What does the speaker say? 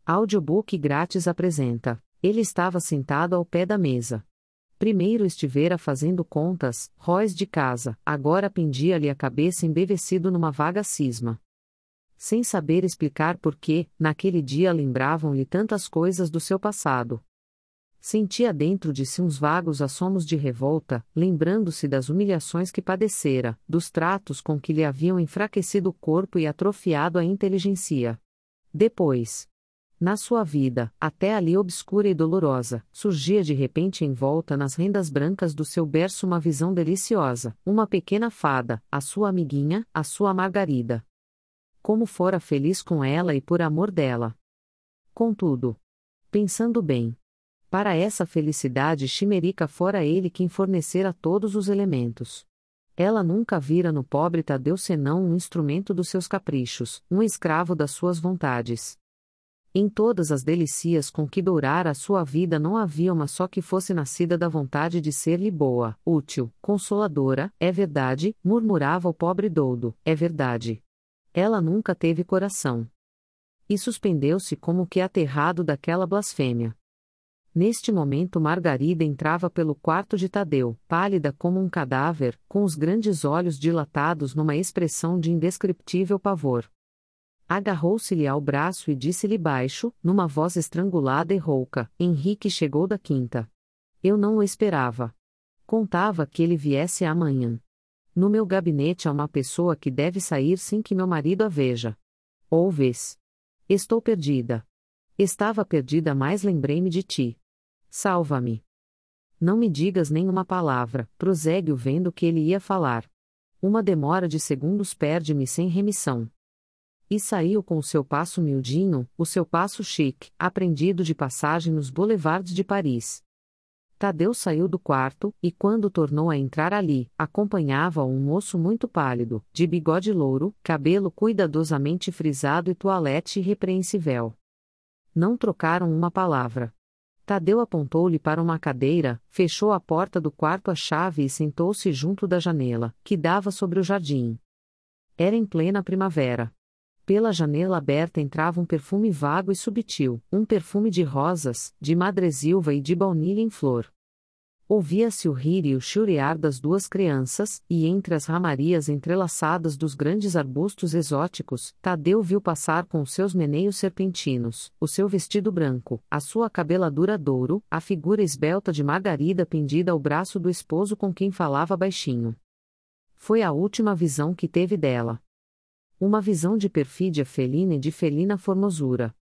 Audiobook grátis apresenta. Ele estava sentado ao pé da mesa. Primeiro estivera fazendo contas, róis de casa, agora pendia-lhe a cabeça embevecido numa vaga cisma. Sem saber explicar por que, naquele dia lembravam-lhe tantas coisas do seu passado. Sentia dentro de si uns vagos assomos de revolta, lembrando-se das humilhações que padecera, dos tratos com que lhe haviam enfraquecido o corpo e atrofiado a inteligência. Depois, na sua vida, até ali obscura e dolorosa, surgia de repente envolta nas rendas brancas do seu berço uma visão deliciosa, uma pequena fada, a sua amiguinha, a sua Margarida. Como fora feliz com ela e por amor dela. Contudo, pensando bem, para essa felicidade chimérica fora ele quem fornecera todos os elementos. Ela nunca vira no pobre Tadeu senão um instrumento dos seus caprichos, um escravo das suas vontades. Em todas as delícias com que dourara a sua vida não havia uma só que fosse nascida da vontade de ser-lhe boa, útil, consoladora, é verdade, murmurava o pobre doudo, é verdade. Ela nunca teve coração. E suspendeu-se como que aterrado daquela blasfêmia. Neste momento Margarida entrava pelo quarto de Tadeu, pálida como um cadáver, com os grandes olhos dilatados numa expressão de indescritível pavor. Agarrou-se-lhe ao braço e disse-lhe baixo, numa voz estrangulada e rouca: Henrique chegou da quinta. Eu não o esperava. Contava que ele viesse amanhã. No meu gabinete há uma pessoa que deve sair sem que meu marido a veja. Ouves? Estou perdida. Estava perdida, mas lembrei-me de ti. Salva-me. Não me digas nenhuma palavra, prossegue-o vendo que ele ia falar. Uma demora de segundos perde-me sem remissão. E saiu com o seu passo miudinho, o seu passo chique, aprendido de passagem nos boulevards de Paris. Tadeu saiu do quarto, e quando tornou a entrar ali, acompanhava-o um moço muito pálido, de bigode louro, cabelo cuidadosamente frisado e toilette irrepreensível. Não trocaram uma palavra. Tadeu apontou-lhe para uma cadeira, fechou a porta do quarto à chave e sentou-se junto da janela, que dava sobre o jardim. Era em plena primavera. Pela janela aberta entrava um perfume vago e subtil, um perfume de rosas, de madresilva e de baunilha em flor. Ouvia-se o rir e o churiar das duas crianças, e entre as ramarias entrelaçadas dos grandes arbustos exóticos, Tadeu viu passar com os seus meneios serpentinos, o seu vestido branco, a sua cabeladura douro, a figura esbelta de Margarida pendida ao braço do esposo com quem falava baixinho. Foi a última visão que teve dela. Uma visão de perfídia felina e de felina formosura.